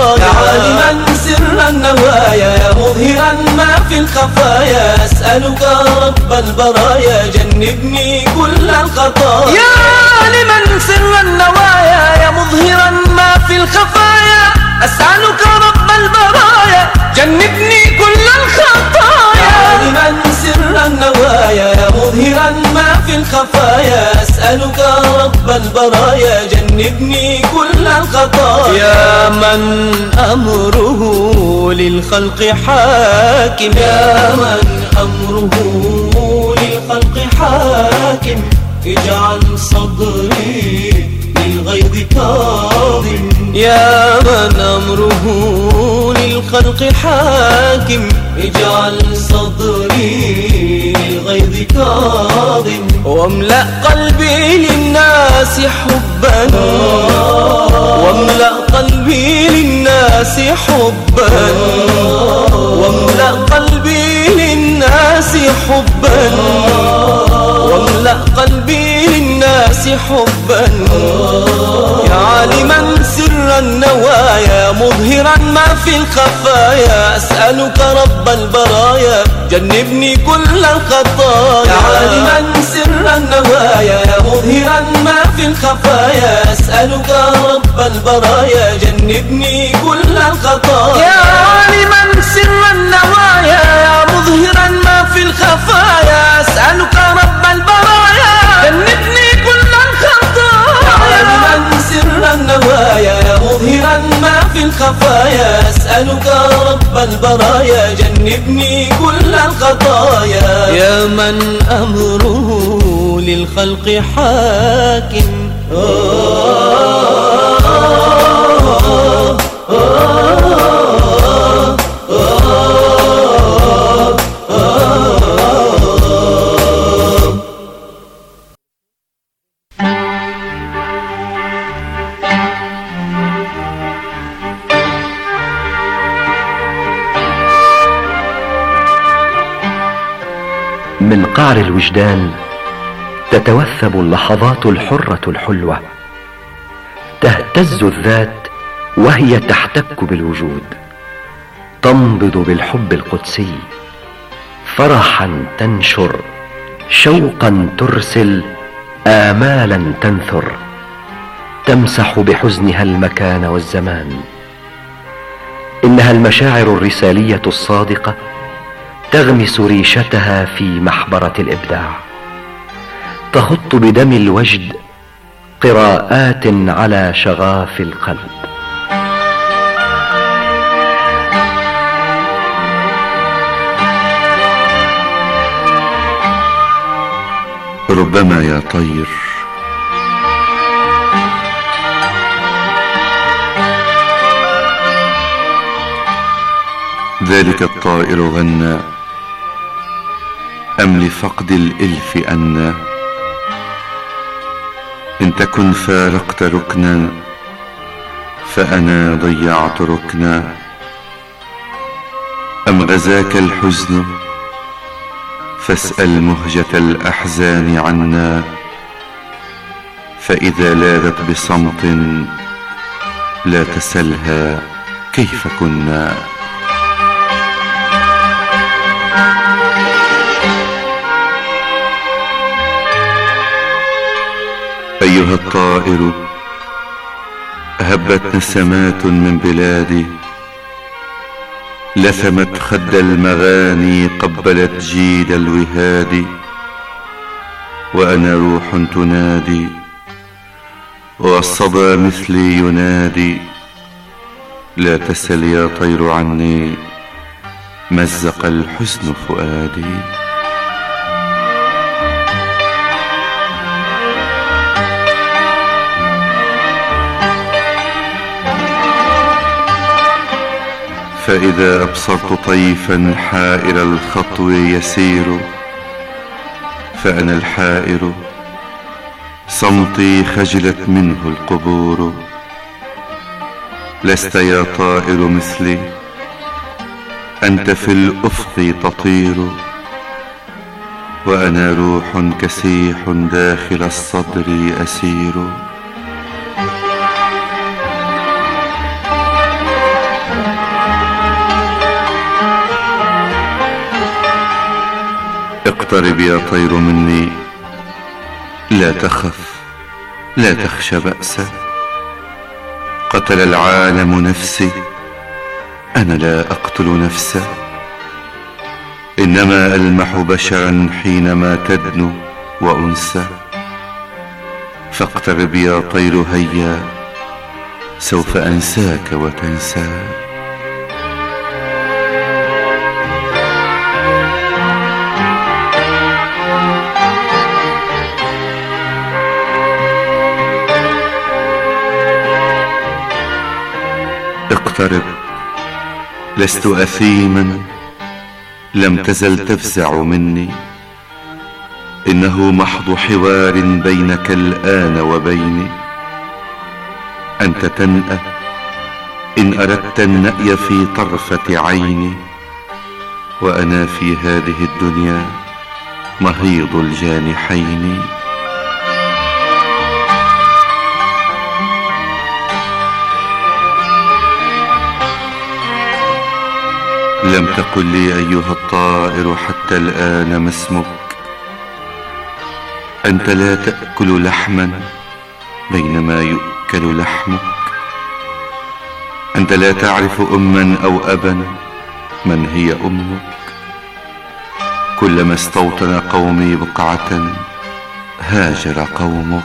عالما سر النوايا يا مظهرا ما في الخفايا أسألك رب البرايا جنبني كل الخطايا. يا عالما سر النوايا يا مظهرا ما في الخفايا أسألك رب البرايا جنبني كل الخطايا. عالما سر النوايا يا مظهرا ما في الخفايا أسألك رب البرايا جنبني كل الخطايا. يا من أمره للخلق حاكم يا من أمره للخلق حاكم اجعل صدري للغيظ كاظم. يا من أمره للخلق حاكم اجعل صدري للغيظ كاظم. واملأ قلبي للناس حبا واملأ قلبي للناس حبا واملأ قلبي للناس حبا واملأ قلبي للناس حبا. يا عالما سر النوايا مظهرا ما في الخفايا أسألك رب البرايا جنبني كل الخطايا. يا عالما سر النوايا مظهرا ما في الخفايا أسألك رب البرايا جنبني كل الخطايا. يا عالما سر النوايا مظهرا ما في الخفايا أسألك رب البرايا جنبني كل الخطايا. يا عالما سر النوايا مظهرا ما في الخفايا أسألك رب البرايا جنبني كل الخطايا. يا من أمره للخلق حاكم من قعر الوجدان تتوثب اللحظات الحرة الحلوة تهتز الذات وهي تحتك بالوجود تنبض بالحب القدسي فرحا تنشر شوقا ترسل آمالا تنثر تمسح بحزنها المكان والزمان. إنها المشاعر الرسالية الصادقة تغمس ريشتها في محبرة الإبداع تخط بدم الوجد قراءات على شغاف القلب. ربما يا طير ذلك الطائر غنى أم لفقد الإلف أنى. إن تكن فارقت ركنا فأنا ضيعت ركنا أم غزاك الحزن فاسأل مهجة الأحزان عنا. فإذا لاذت بصمت لا تسلها كيف كنا. أيها الطائر هبت نسمات من بلادي لثمت خد المغاني قبلت جيد الوهاد. وأنا روح تنادي والصدى مثلي ينادي لا تسل يا طير عني مزق الحزن فؤادي. فإذا أبصرت طيفا حائر الخطو يسير فأنا الحائر صمتي خجلت منه القبور. لست يا طائر مثلي أنت في الأفق تطير وأنا روح كسيح داخل الصدر أسير. اقترب يا طير مني، لا تخف لا تخش بأسا. قتل العالم نفسي، أنا لا أقتل نفسا، إنما ألمح بشرا حينما تدنو وأنسى. فاقترب يا طير هيا، سوف أنساك وتنسى. اقترب، لست أثيما، لم تزل تفزع مني. إنه محض حوار بينك الآن وبيني. أنت تنأى إن أردت النأي في طرفة عيني، وأنا في هذه الدنيا مهيض الجانحين. لم تقل لي أيها الطائر حتى الآن ما اسمك. أنت لا تأكل لحما بينما يؤكل لحمك. أنت لا تعرف أما أو أبا، من هي أمك؟ كلما استوطن قومي بقعة هاجر قومك.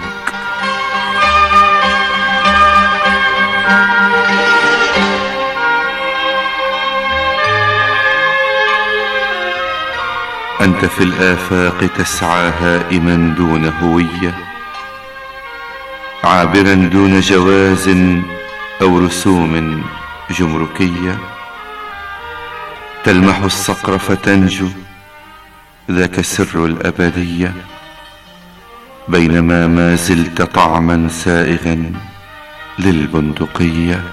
أنت في الآفاق تسعى هائما دون هوية، عابرا دون جواز أو رسوم جمركية. تلمح الصقر فتنجو، ذاك سر الأبدية، بينما ما زلت طعما سائغا للبندقية.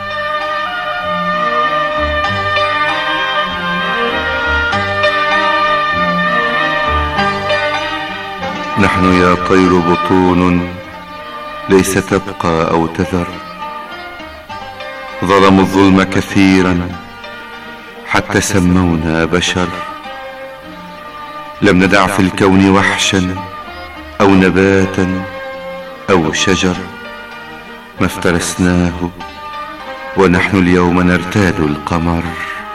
نحن يا طير بطون ليس تبقى أو تذر. ظلموا الظلم كثيرا حتى سمونا بشر. لم ندع في الكون وحشا أو نباتا أو شجر، ما افترسناه ونحن اليوم نرتاد القمر.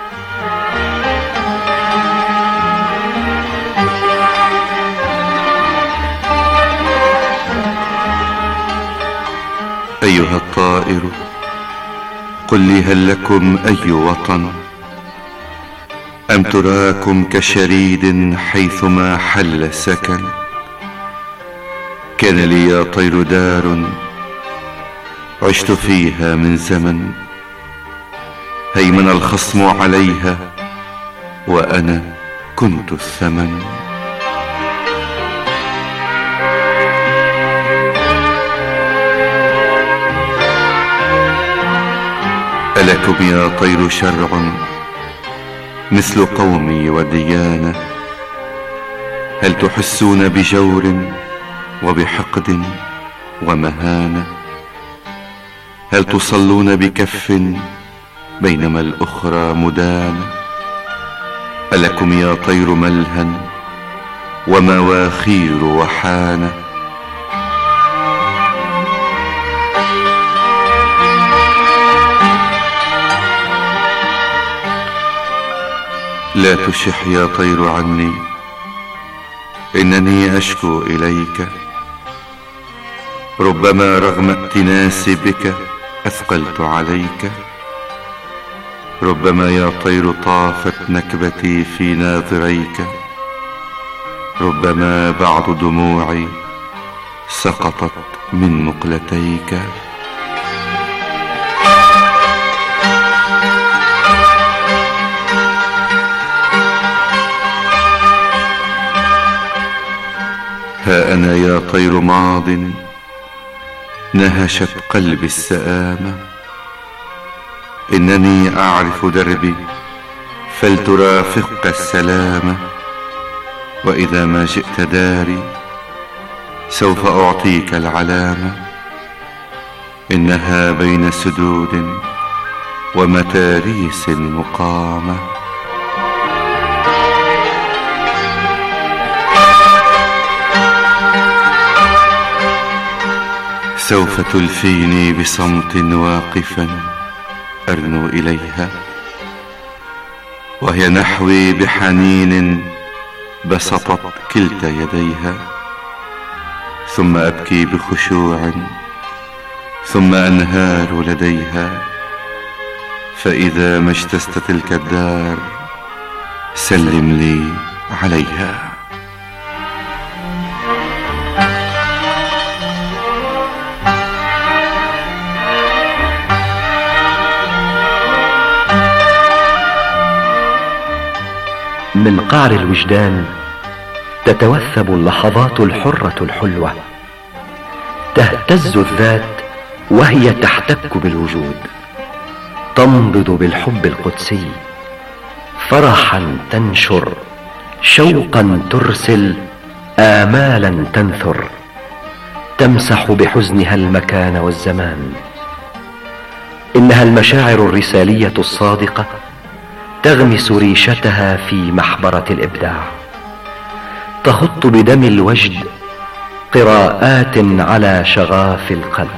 أيها الطائر قل لي هل لكم أي وطن، أم تراكم كشريد حيثما حل سكن؟ كان لي يا طير دار عشت فيها من زمن، هيمن الخصم عليها وأنا كنت الثمن. ألكم يا طير شرع مثل قومي وديانة؟ هل تحسون بجور وبحقد ومهانة؟ هل تصلون بكف بينما الأخرى مدانة؟ ألكم يا طير ملهى ومواخير وحانة؟ لا تشح يا طير عني، إنني أشكو إليك. ربما رغم ائتناسي بك أثقلت عليك. ربما يا طير طافت نكبتي في ناظريك. ربما بعض دموعي سقطت من مقلتيك. ها أنا يا طير ماض نهشت قلبي السآمة. إنني أعرف دربي فلترافقك السلامة. وإذا ما جئت داري سوف أعطيك العلامة. إنها بين سدود ومتاريس مقامة. سوف تلفيني بصمت واقفا أرنو إليها، وهي نحوي بحنين بسطت كلتا يديها، ثم أبكي بخشوع ثم أنهار لديها، فإذا ما اجتزت تلك الدار سلم لي عليها. من قعر الوجدان تتوثب اللحظات الحرة الحلوة، تهتز الذات وهي تحتك بالوجود، تنبض بالحب القدسي، فرحا تنشر، شوقا ترسل، آمالا تنثر، تمسح بحزنها المكان والزمان. إنها المشاعر الرسالية الصادقة تغمس ريشتها في محبرة الإبداع، تخط بدم الوجد قراءات على شغاف القلب.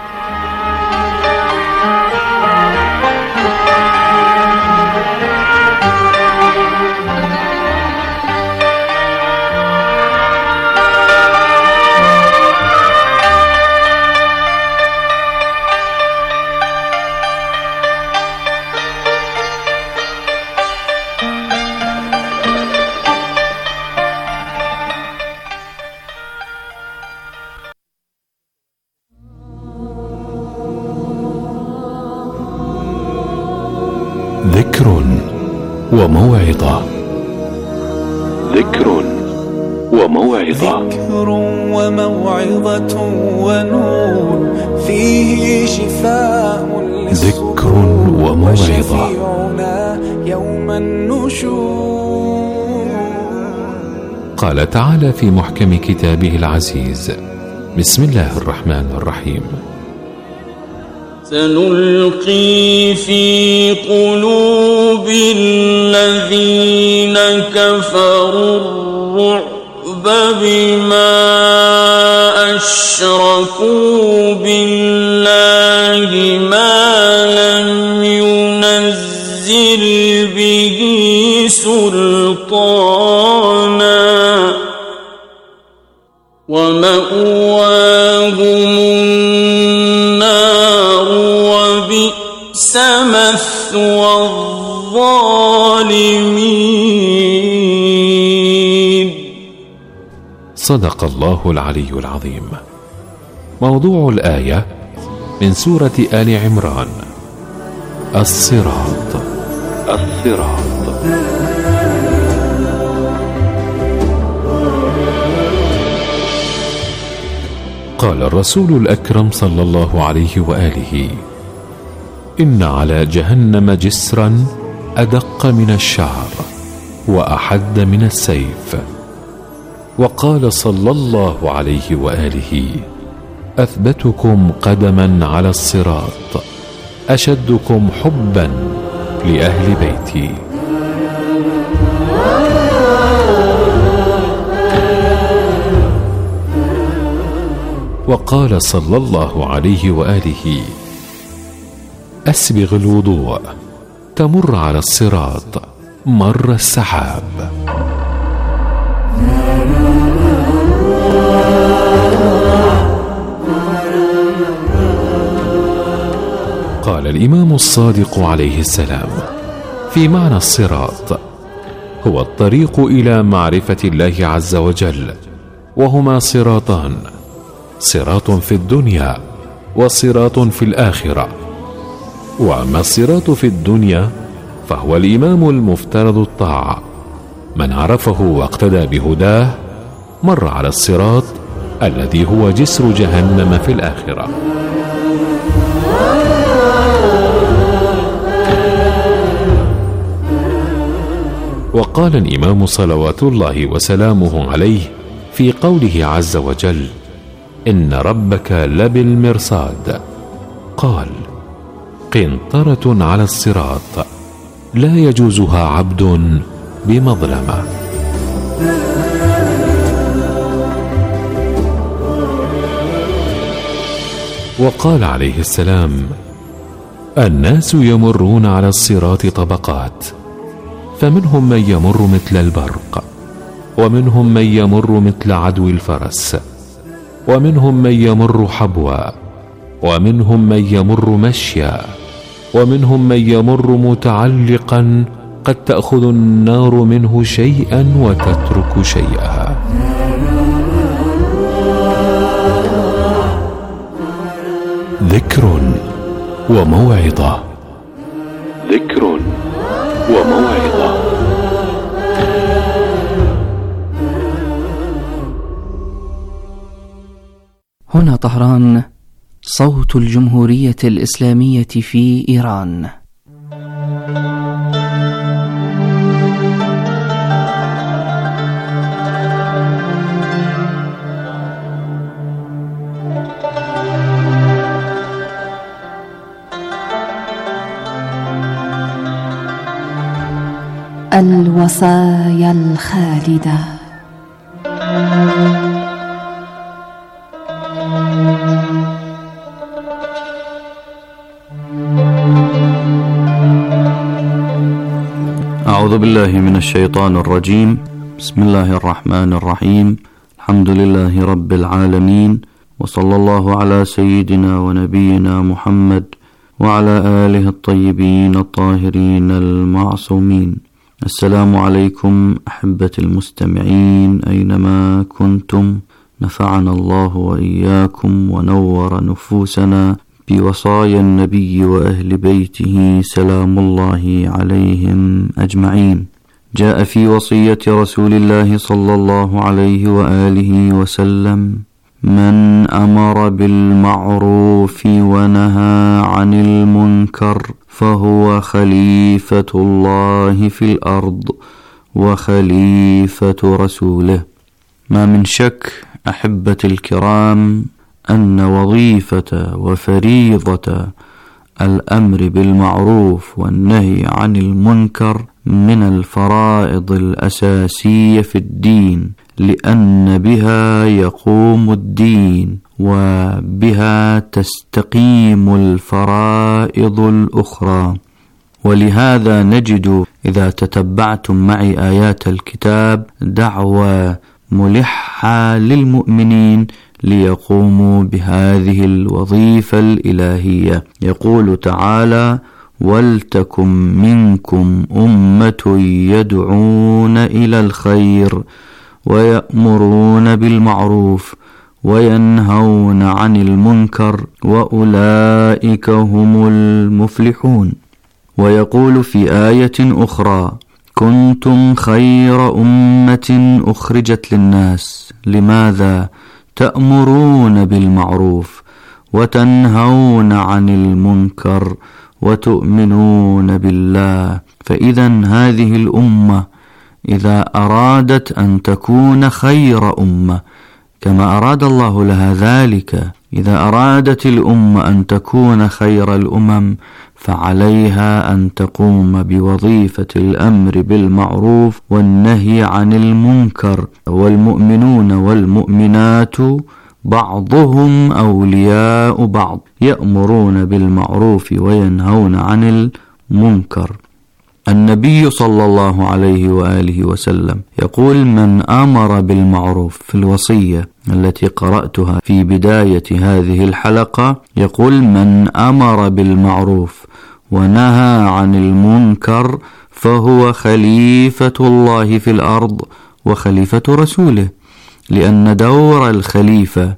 ذكر وموعظة. ذكر وموعظة. ذكر وموعظة ونور فيه شفاء. ذكر وموعظة. يوم النشور. قال تعالى في محكم كتابه العزيز: بسم الله الرحمن الرحيم: سنلقي في قلوب الذين كفروا الرعب بما أشركوا بالله ما لم ينزل به سلطانا ومأواهم مثوى الظالمين. صدق الله العلي العظيم. موضوع الآية من سورة آل عمران: الصراط. الصراط. قال الرسول الأكرم صلى الله عليه وآله: إن على جهنم جسرا أدق من الشعر وأحد من السيف. وقال صلى الله عليه وآله: أثبتكم قدما على الصراط أشدكم حبا لأهل بيتي. وقال صلى الله عليه وآله: أسبغ الوضوء تمر على الصراط مر السحاب. قال الإمام الصادق عليه السلام في معنى الصراط: هو الطريق إلى معرفة الله عز وجل، وهما صراطان: صراط في الدنيا وصراط في الآخرة. وأما الصراط في الدنيا فهو الإمام المفترض الطاعة، من عرفه واقتدى بهداه مر على الصراط الذي هو جسر جهنم في الآخرة. وقال الإمام صلوات الله وسلامه عليه في قوله عز وجل: إن ربك لبالمرصاد، قال: قنطرة على الصراط لا يجوزها عبد بمظلمة. وقال عليه السلام: الناس يمرون على الصراط طبقات، فمنهم من يمر مثل البرق، ومنهم من يمر مثل عدو الفرس، ومنهم من يمر حبوا، ومنهم من يمر مشيا، ومنهم من يمر متعلقا قد تأخذ النار منه شيئا وتترك شيئا. ذكر وموعظة. ذكر وموعظة. هنا طهران، صوت الجمهورية الإسلامية في إيران. الوصايا الخالدة. أعوذ بالله من الشيطان الرجيم. بسم الله الرحمن الرحيم. الحمد لله رب العالمين، وصلى الله على سيدنا ونبينا محمد وعلى آله الطيبين الطاهرين المعصومين. السلام عليكم أحبة المستمعين أينما كنتم، نفعنا الله وإياكم ونور نفوسنا بوصايا النبي وأهل بيته سلام الله عليهم أجمعين. جاء في وصية رسول الله صلى الله عليه وآله وسلم: من أمر بالمعروف ونهى عن المنكر فهو خليفة الله في الأرض وخليفة رسوله. ما من شك أحبة الكرام أن وظيفة وفريضة الأمر بالمعروف والنهي عن المنكر من الفرائض الأساسية في الدين، لأن بها يقوم الدين وبها تستقيم الفرائض الأخرى. ولهذا نجد إذا تتبعتم معي آيات الكتاب دعوة ملحة للمؤمنين ليقوموا بهذه الوظيفة الإلهية. يقول تعالى: ولتكن منكم أمة يدعون إلى الخير ويأمرون بالمعروف وينهون عن المنكر وأولئك هم المفلحون. ويقول في آية أخرى: كنتم خير أمة أخرجت للناس. لماذا؟ تأمرون بالمعروف وتنهون عن المنكر وتؤمنون بالله. فإذا هذه الأمة إذا أرادت أن تكون خير أمة كما أراد الله لها ذلك، إذا أرادت الأمة أن تكون خير الأمم فعليها أن تقوم بوظيفة الأمر بالمعروف والنهي عن المنكر. والمؤمنون والمؤمنات بعضهم أولياء بعض، يأمرون بالمعروف وينهون عن المنكر. النبي صلى الله عليه وآله وسلم يقول: من أمر بالمعروف، في الوصية التي قرأتها في بداية هذه الحلقة يقول: من أمر بالمعروف ونهى عن المنكر فهو خليفة الله في الأرض وخليفة رسوله. لأن دور الخليفة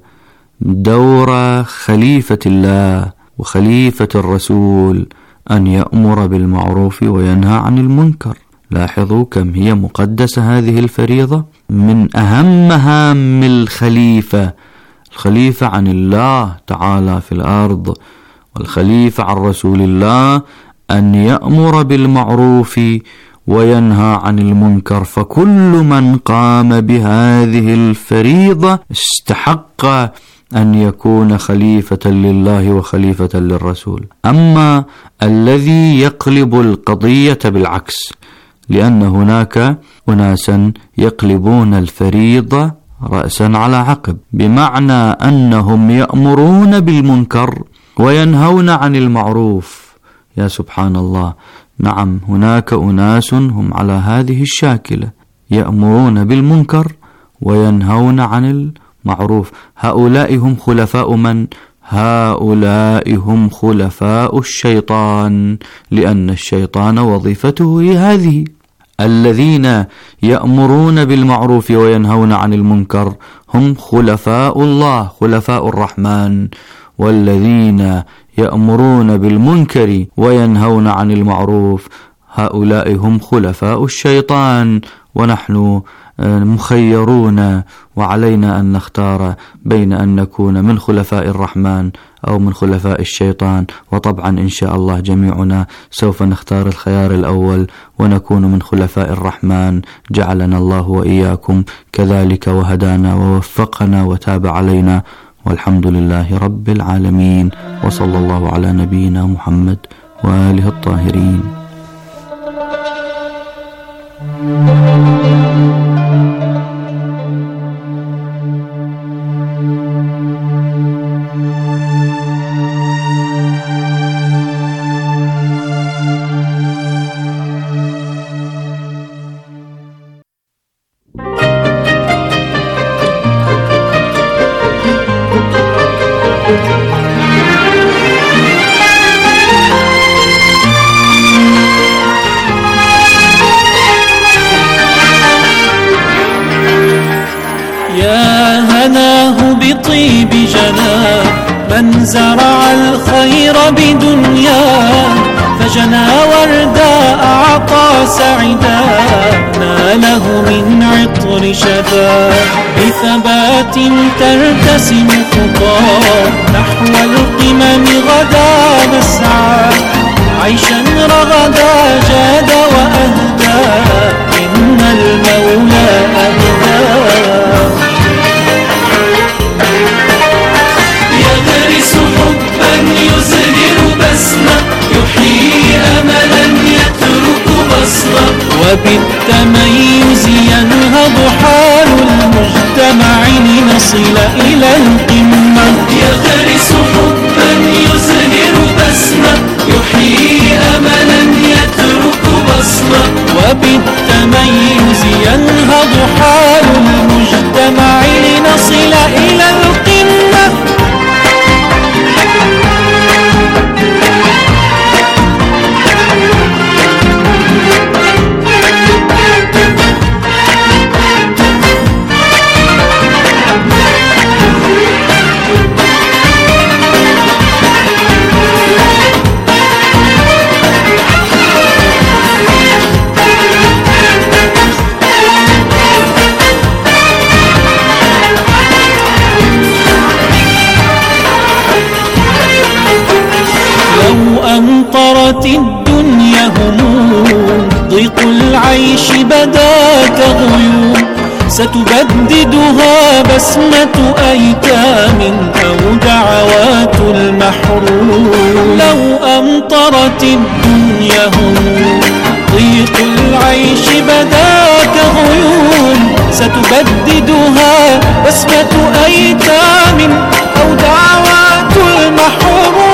دور خليفة الله وخليفة الرسول أن يأمر بالمعروف وينهى عن المنكر. لاحظوا كم هي مقدسة هذه الفريضة. من أهم مهام الخليفة عن الله تعالى في الأرض، والخليفة عن رسول الله أن يأمر بالمعروف وينهى عن المنكر. فكل من قام بهذه الفريضة استحق أن يكون خليفة لله وخليفة للرسول. أما الذي يقلب القضية بالعكس، لأن هناك أناسا يقلبون الفريضة رأسا على عقب، بمعنى أنهم يأمرون بالمنكر وينهون عن المعروف. يا سبحان الله، نعم هناك أناس هم على هذه الشاكلة، يأمرون بالمنكر وينهون عن المعروف. هؤلاء هم خلفاء من؟ هؤلاء هم خلفاء الشيطان، لأن الشيطان وظيفته هي هذه. الذين يأمرون بالمعروف وينهون عن المنكر هم خلفاء الله، خلفاء الرحمن، والذين يأمرون بالمنكر وينهون عن المعروف هؤلاء هم خلفاء الشيطان. ونحن مخيرون، وعلينا أن نختار بين أن نكون من خلفاء الرحمن أو من خلفاء الشيطان. وطبعا إن شاء الله جميعنا سوف نختار الخيار الأول ونكون من خلفاء الرحمن، جعلنا الله وإياكم كذلك، وهدانا ووفقنا وتاب علينا، والحمد لله رب العالمين، وصلى الله على نبينا محمد وآله الطاهرين. بطيب جناه من زرع الخير بدنياه، فجنى وردا أعطى سعدا ناله من عطر شفاه. بثبات ترتسم خطاه نحو القمم غدا نسعى، عيشا رغدا جاد وأهدى إن المولى أهداه. يغرس حبا يزهر بسمة، يحيي أملا يترك بصرة، وبالتميز ينهض حال المجتمع لنصل إلى القمة. يغرس حبا يزهر بسمة، يحيي أملا يترك بصرة، وبالتميز ينهض حال المجتمع لنصل إلى القمة. أمطرت الدنيا هموم، ضيق العيش بدا كغيوم، ستبددها بسمة أيتام أو دعوات المحروم. لو أمطرت الدنيا هموم، ضيق العيش بدا كغيوم، ستبددها بسمة أيتام أو دعوات المحروم.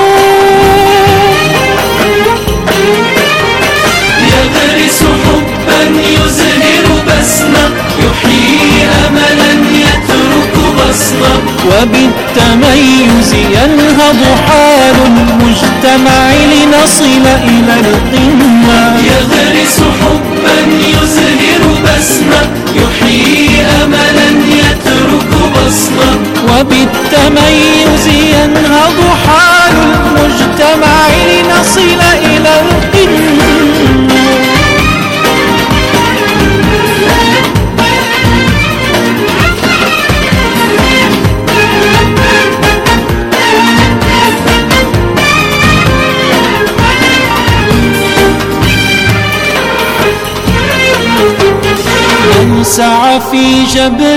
يغرس حبا يزهر بسمة، يحيي أملا يترك بصرة، وبالتميز ينهض حال المجتمع لنصل إلى القمة. يغرس حبا يزهر بسمة، يحيي أملا يترك بصرة، وبالتميز ينهض حال المجتمع لنصل إلى القمة. من سعى في جبر